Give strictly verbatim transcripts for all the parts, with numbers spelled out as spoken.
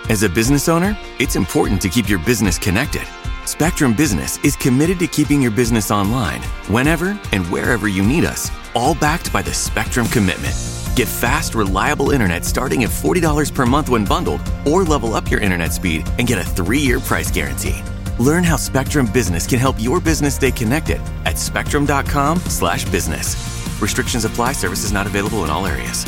As a business owner, it's important to keep your business connected. Spectrum Business is committed to keeping your business online whenever and wherever you need us, all backed by the Spectrum Commitment. Get fast, reliable internet starting at forty dollars per month when bundled, or level up your internet speed and get a three-year price guarantee. Learn how Spectrum Business can help your business stay connected at spectrum.com slash business. Restrictions apply. Services not available in all areas.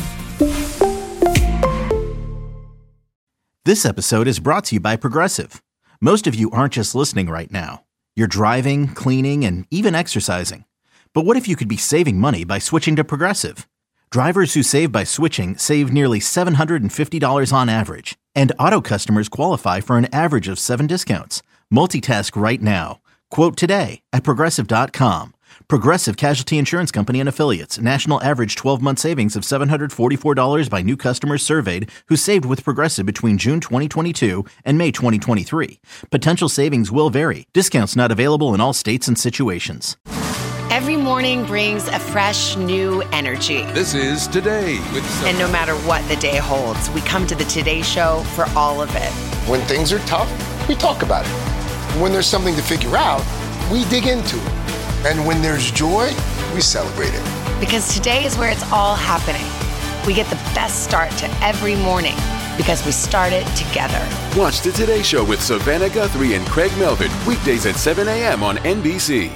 This episode is brought to you by Progressive. Most of you aren't just listening right now. You're driving, cleaning, and even exercising. But what if you could be saving money by switching to Progressive? Drivers who save by switching save nearly seven hundred fifty dollars on average. And auto customers qualify for an average of seven discounts. Multitask right now. Quote today at progressive dot com. Progressive Casualty Insurance Company and Affiliates. National average twelve-month savings of seven hundred forty-four dollars by new customers surveyed who saved with Progressive between June twenty twenty-two and May twenty twenty-three. Potential savings will vary. Discounts not available in all states and situations. Every morning brings a fresh, new energy. This is Today with Some- And no matter what the day holds, we come to the Today Show for all of it. When things are tough, we talk about it. When there's something to figure out, we dig into it. And when there's joy, we celebrate it. Because today is where it's all happening. We get the best start to every morning because we start it together. Watch the Today Show with Savannah Guthrie and Craig Melvin, weekdays at seven a.m. on N B C.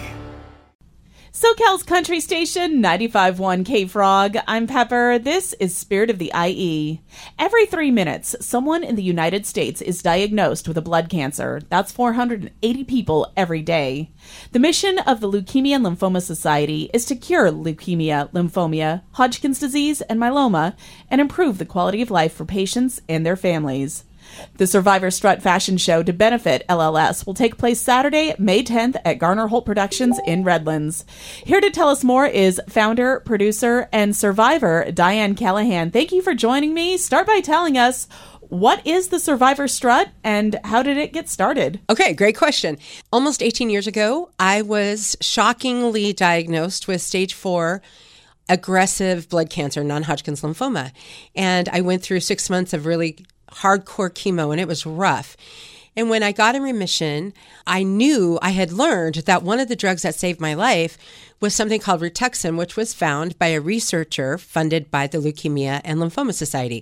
SoCal's country station, ninety-five point one K-Frog. I'm Pepper. This is Spirit of the I E. Every three minutes, someone in the United States is diagnosed with a blood cancer. That's four hundred eighty people every day. The mission of the Leukemia and Lymphoma Society is to cure leukemia, lymphoma, Hodgkin's disease, and myeloma, and improve the quality of life for patients and their families. The Survivor Strut Fashion Show to benefit L L S will take place Saturday, May tenth at Garner Holt Productions in Redlands. Here to tell us more is founder, producer, and survivor Diane Callahan. Thank you for joining me. Start by telling us, what is the Survivor Strut and how did it get started? Okay, great question. Almost eighteen years ago, I was shockingly diagnosed with stage four aggressive blood cancer, non-Hodgkin's lymphoma. And I went through six months of really hardcore chemo, and it was rough. And when I got in remission, I knew I had learned that one of the drugs that saved my life was something called Rituxan, which was found by a researcher funded by the Leukemia and Lymphoma Society.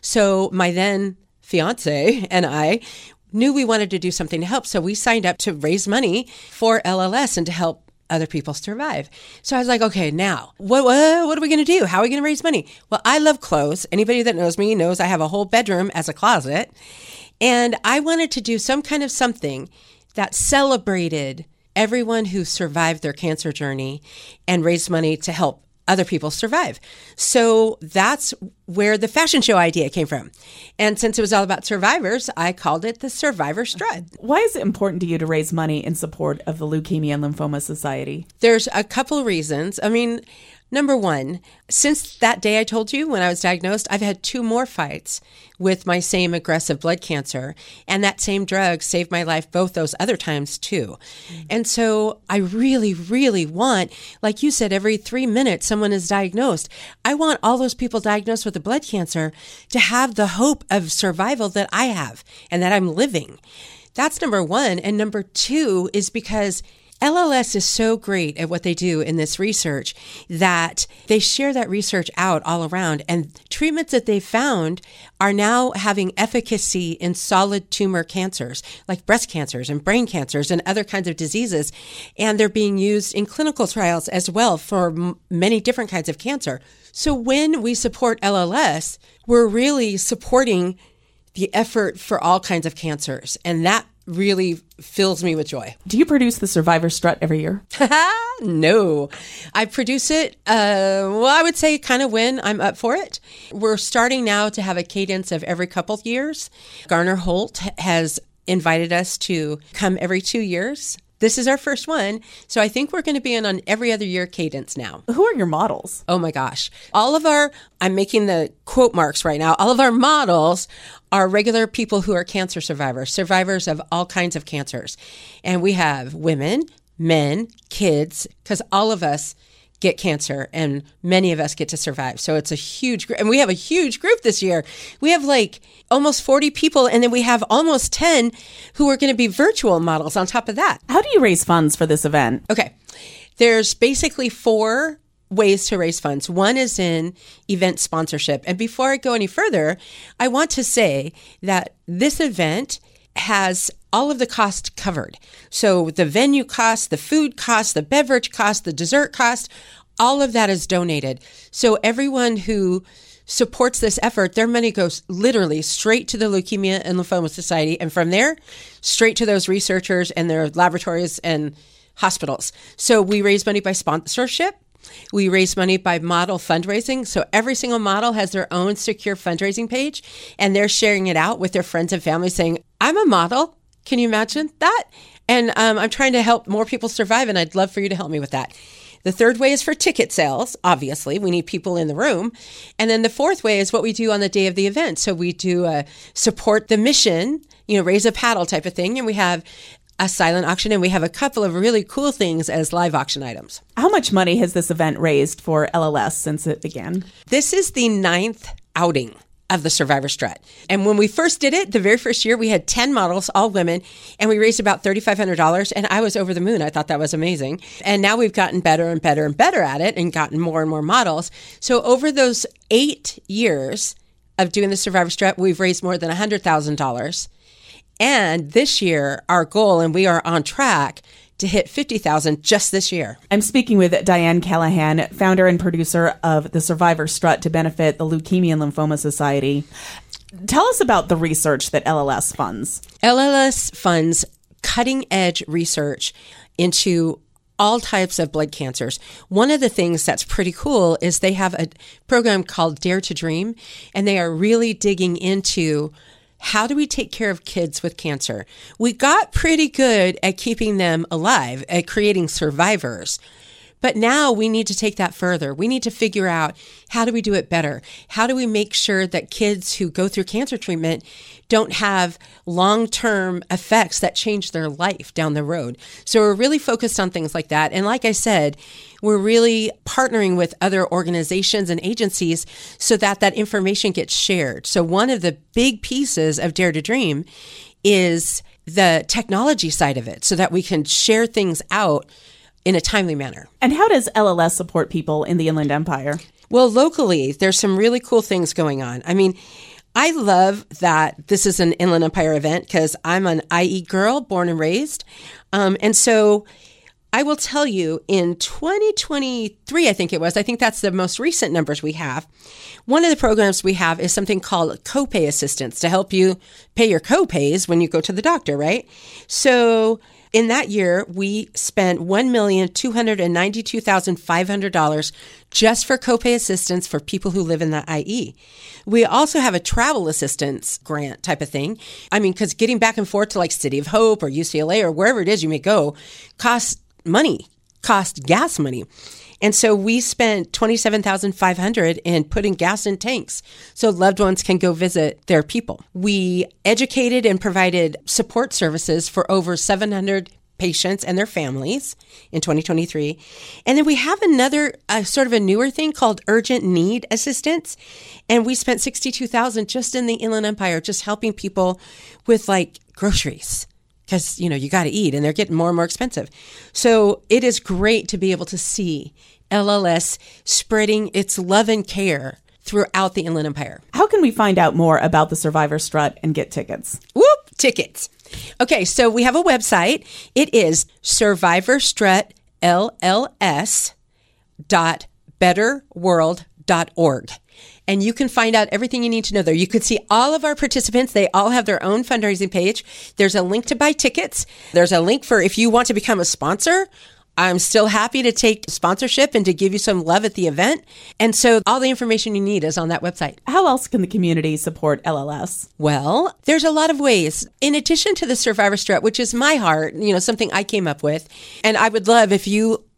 So my then fiance and I knew we wanted to do something to help. So we signed up to raise money for L L S and to help other people survive. So I was like, okay, now what, what, what are we going to do? How are we going to raise money? Well, I love clothes. Anybody that knows me knows I have a whole bedroom as a closet. And I wanted to do some kind of something that celebrated everyone who survived their cancer journey and raised money to help other people survive. So that's where the fashion show idea came from. And since it was all about survivors, I called it the Survivor Strut. Why is it important to you to raise money in support of the Leukemia and Lymphoma Society? There's a couple of reasons. I mean, number one, since that day I told you when I was diagnosed, I've had two more fights with my same aggressive blood cancer. And that same drug saved my life both those other times too. Mm-hmm. And so I really, really want, like you said, every three minutes someone is diagnosed. I want all those people diagnosed with a blood cancer to have the hope of survival that I have and that I'm living. That's number one. And number two is because L L S is so great at what they do in this research that they share that research out all around, and treatments that they've found are now having efficacy in solid tumor cancers like breast cancers and brain cancers and other kinds of diseases. And they're being used in clinical trials as well for m- many different kinds of cancer. So when we support L L S, we're really supporting the effort for all kinds of cancers. And that really fills me with joy. Do you produce the Survivor Strut every year? No. I produce it, uh, well, I would say kind of when I'm up for it. We're starting now to have a cadence of every couple of years. Garner Holt has invited us to come every two years. This is our first one. So I think we're going to be in on every other year cadence now. Who are your models? Oh my gosh. All of our, I'm making the quote marks right now, all of our models are regular people who are cancer survivors, survivors of all kinds of cancers. And we have women, men, kids, because all of us get cancer, and many of us get to survive. So it's a huge group. And we have a huge group this year. We have like almost forty people, and then we have almost ten who are going to be virtual models on top of that. How do you raise funds for this event? Okay. There's basically four ways to raise funds. One is in event sponsorship. And before I go any further, I want to say that this event has all of the cost covered. So the venue cost, the food cost, the beverage cost, the dessert cost, all of that is donated. So everyone who supports this effort, their money goes literally straight to the Leukemia and Lymphoma Society. And from there, straight to those researchers and their laboratories and hospitals. So we raise money by sponsorship. We raise money by model fundraising. So every single model has their own secure fundraising page, and they're sharing it out with their friends and family saying, I'm a model. Can you imagine that? And um, I'm trying to help more people survive, and I'd love for you to help me with that. The third way is for ticket sales. Obviously, we need people in the room. And then the fourth way is what we do on the day of the event. So we do a support the mission, you know, raise a paddle type of thing. And we have a silent auction, and we have a couple of really cool things as live auction items. How much money has this event raised for L L S since it began? This is the ninth outing of the Survivor Strut. And when we first did it, the very first year, we had ten models, all women, and we raised about three thousand five hundred dollars, and I was over the moon. I thought that was amazing. And now we've gotten better and better and better at it and gotten more and more models. So over those eight years of doing the Survivor Strut, we've raised more than one hundred thousand dollars. And this year, our goal, and we are on track to hit fifty thousand just this year. I'm speaking with Diane Callahan, founder and producer of the Survivor Strut to benefit the Leukemia and Lymphoma Society. Tell us about the research that L L S funds. L L S funds cutting-edge research into all types of blood cancers. One of the things that's pretty cool is they have a program called Dare to Dream, and they are really digging into how do we take care of kids with cancer? We got pretty good at keeping them alive, at creating survivors. But now we need to take that further. We need to figure out, how do we do it better? How do we make sure that kids who go through cancer treatment don't have long-term effects that change their life down the road? So we're really focused on things like that. And like I said, we're really partnering with other organizations and agencies so that that information gets shared. So one of the big pieces of Dare to Dream is the technology side of it, so that we can share things out in a timely manner. And how does L L S support people in the Inland Empire? Well, locally, there's some really cool things going on. I mean, I love that this is an Inland Empire event because I'm an I E girl, born and raised. Um, and so I will tell you, in twenty twenty-three, I think it was, I think that's the most recent numbers we have. One of the programs we have is something called copay assistance to help you pay your copays when you go to the doctor, right? So in that year, we spent one million two hundred ninety-two thousand five hundred dollars just for copay assistance for people who live in the I E. We also have a travel assistance grant type of thing. I mean, because getting back and forth to like City of Hope or U C L A or wherever it is you may go costs money, costs gas money. And so we spent twenty-seven thousand five hundred dollars in putting gas in tanks so loved ones can go visit their people. We educated and provided support services for over seven hundred patients and their families in twenty twenty-three. And then we have another uh, sort of a newer thing called urgent need assistance. And we spent sixty-two thousand dollars just in the Inland Empire, just helping people with like groceries. Because, you know, you got to eat and they're getting more and more expensive. So it is great to be able to see L L S spreading its love and care throughout the Inland Empire. How can we find out more about the Survivor Strut and get tickets? Whoop, tickets. Okay, so we have a website. It is survivor strut L L S dot better world dot org. And you can find out everything you need to know there. You could see all of our participants. They all have their own fundraising page. There's a link to buy tickets. There's a link for if you want to become a sponsor. I'm still happy to take sponsorship and to give you some love at the event. And so all the information you need is on that website. How else can the community support L L S? Well, there's a lot of ways. In addition to the Survivor Strut, which is my heart, you know, something I came up with. And I would love if you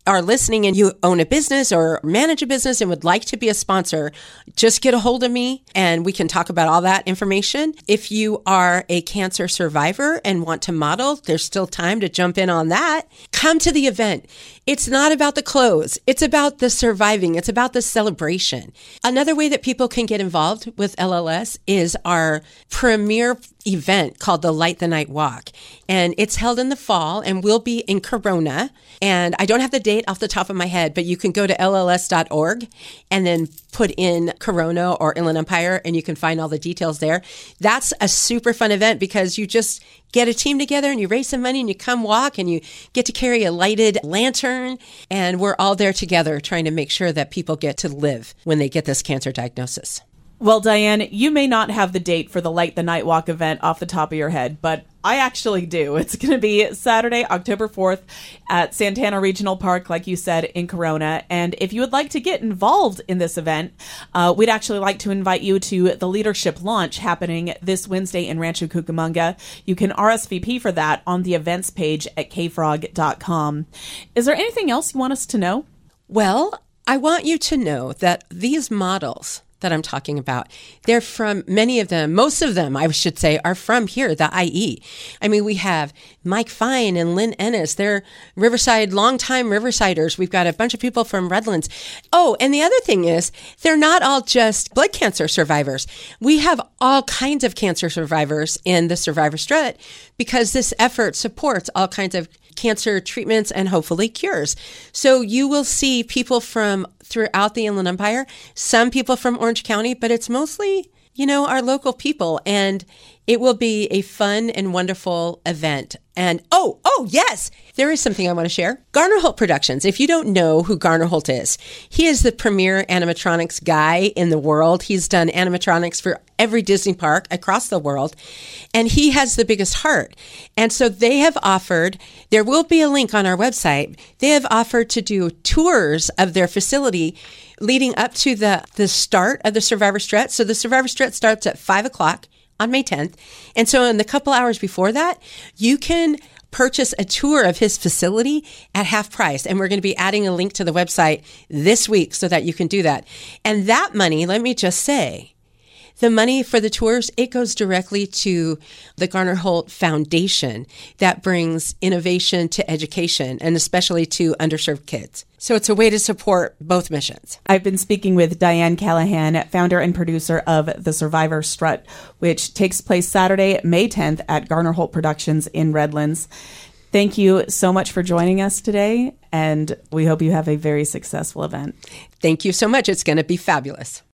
are listening and you own a business or manage a business and would like to be a sponsor, just get a hold of me and we can talk about all that information. If you are a cancer survivor and want to model, there's still time to jump in on that. Come to the event. It's not about the clothes. It's about the surviving. It's about the celebration. Another way that people can get involved with L L S is our premier event called the Light the Night Walk. And it's held in the fall and will be in Corona. And I don't have the date off the top of my head, but you can go to L L S dot org and then put in Corona or Inland Empire and you can find all the details there. That's a super fun event because you just get a team together and you raise some money and you come walk and you get to carry a lighted lantern and we're all there together trying to make sure that people get to live when they get this cancer diagnosis. Well, Diane, you may not have the date for the Light the Night Walk event off the top of your head, but I actually do. It's going to be Saturday, October fourth at Santana Regional Park, like you said, in Corona. And if you would like to get involved in this event, uh, we'd actually like to invite you to the leadership launch happening this Wednesday in Rancho Cucamonga. You can R S V P for that on the events page at k frog dot com. Is there anything else you want us to know? Well, I want you to know that these models that I'm talking about, they're from, many of them, most of them, I should say, are from here, the I E. I mean, we have Mike Fine and Lynn Ennis. They're Riverside, longtime Riversiders. We've got a bunch of people from Redlands. Oh, and the other thing is, they're not all just blood cancer survivors. We have all kinds of cancer survivors in the Survivor Strut because this effort supports all kinds of cancer treatments and hopefully cures. So you will see people from throughout the Inland Empire, some people from Orange County, but it's mostly, you know, our local people. And it will be a fun and wonderful event. And oh, oh, yes, there is something I want to share. Garner Holt Productions. If you don't know who Garner Holt is, he is the premier animatronics guy in the world. He's done animatronics for every Disney park across the world, and he has the biggest heart. And so they have offered, there will be a link on our website, they have offered to do tours of their facility leading up to the, the start of the Survivor Strut. So the Survivor Strut starts at five o'clock. On May tenth. And so in the couple hours before that, you can purchase a tour of his facility at half price. And we're going to be adding a link to the website this week so that you can do that. And that money, let me just say, the money for the tours, it goes directly to the Garner Holt Foundation that brings innovation to education and especially to underserved kids. So it's a way to support both missions. I've been speaking with Diane Callahan, founder and producer of The Survivor Strut, which takes place Saturday, May tenth at Garner Holt Productions in Redlands. Thank you so much for joining us today, and we hope you have a very successful event. Thank you so much. It's going to be fabulous.